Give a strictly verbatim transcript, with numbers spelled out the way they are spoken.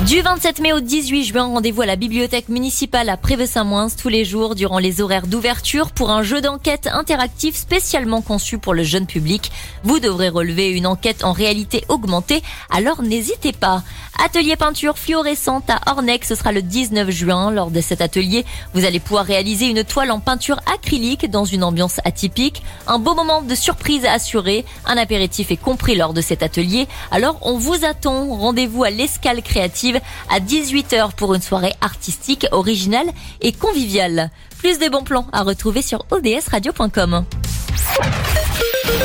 Du vingt-sept mai au dix-huit juin, rendez-vous à la bibliothèque municipale à Préveux-Saint-Moins tous les jours durant les horaires d'ouverture pour un jeu d'enquête interactif spécialement conçu pour le jeune public. Vous devrez relever une enquête en réalité augmentée, alors n'hésitez pas. Atelier peinture fluorescente à Ornec, ce sera le dix-neuf juin. Lors de cet atelier, vous allez pouvoir réaliser une toile en peinture acrylique dans une ambiance atypique. Un beau moment de surprise assuré. Un apéritif est compris lors de cet atelier. Alors on vous attend. Rendez-vous à l'Escale Créative à dix-huit heures pour une soirée artistique, originale et conviviale. Plus des bons plans à retrouver sur o d s radio point com.